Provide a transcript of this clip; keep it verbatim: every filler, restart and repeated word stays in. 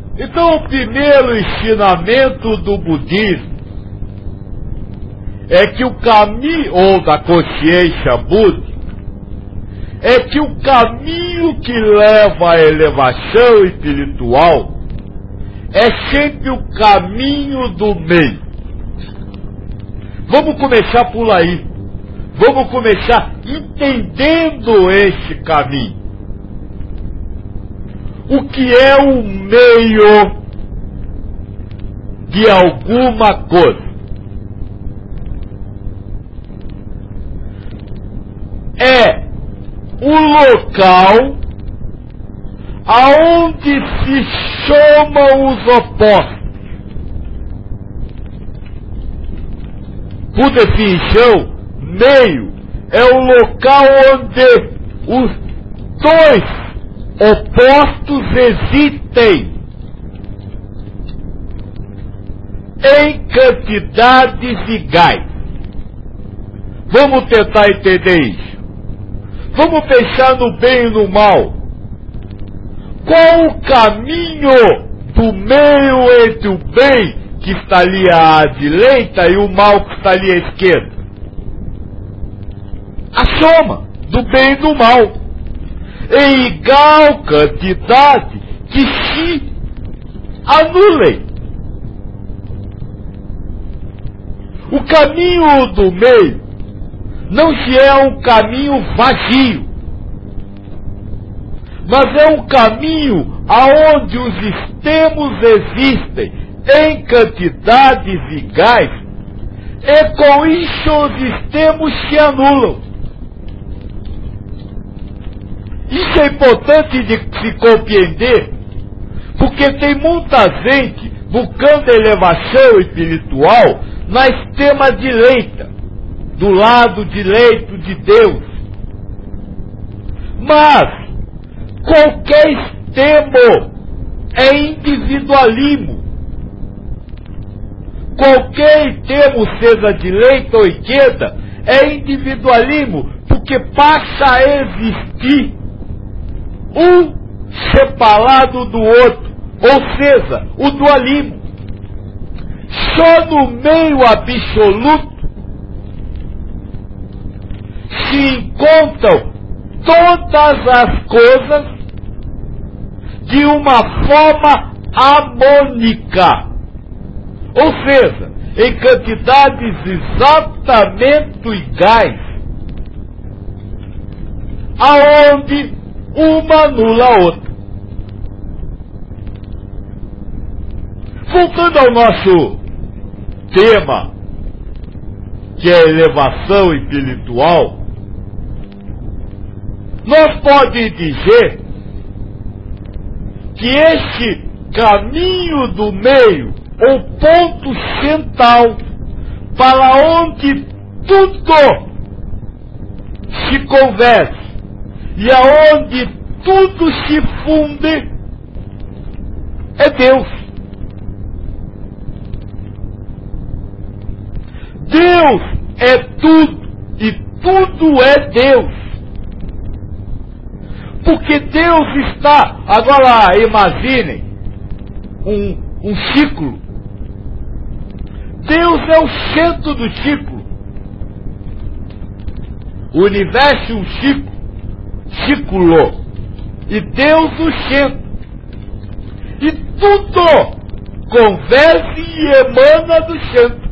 Então, o primeiro ensinamento do budismo é que o caminho, ou da consciência búdica, é que o caminho que leva à elevação espiritual é sempre o caminho do meio. Vamos começar por aí. Vamos começar entendendo esse caminho. O que é o meio de alguma coisa? É o local aonde se somam os opostos. Por definição, meio é o local onde os dois opostos existem em quantidades iguais. Vamos tentar entender isso. Vamos pensar no bem e no mal. Qual o caminho do meio entre o bem que está ali à direita e o mal que está ali à esquerda? A soma do bem e do mal, em igual quantidade, que se anulem. O caminho do meio não se é um caminho vazio, mas é um caminho aonde os extremos existem em quantidades iguais, e com isso os extremos se anulam. Isso é importante de se compreender, porque tem muita gente buscando elevação espiritual na extrema direita, do lado direito de Deus. Mas qualquer extremo é individualismo. Qualquer extremo, seja direita ou esquerda, é individualismo, porque passa a existir um separado do outro, ou seja, o dualismo. Só no meio absoluto se encontram todas as coisas de uma forma harmônica, ou seja, em quantidades exatamente iguais, aonde uma anula a outra. Voltando ao nosso tema, que é elevação espiritual, nós podemos dizer que esse caminho do meio, ou ponto central, para onde tudo se converge e aonde tudo se funde, é Deus. Deus é tudo e tudo é Deus. Porque Deus está, agora imaginem um, um ciclo. Deus é o centro do ciclo. O universo é um ciclo, ciclo, e Deus o centro. E tudo converge e emana do centro.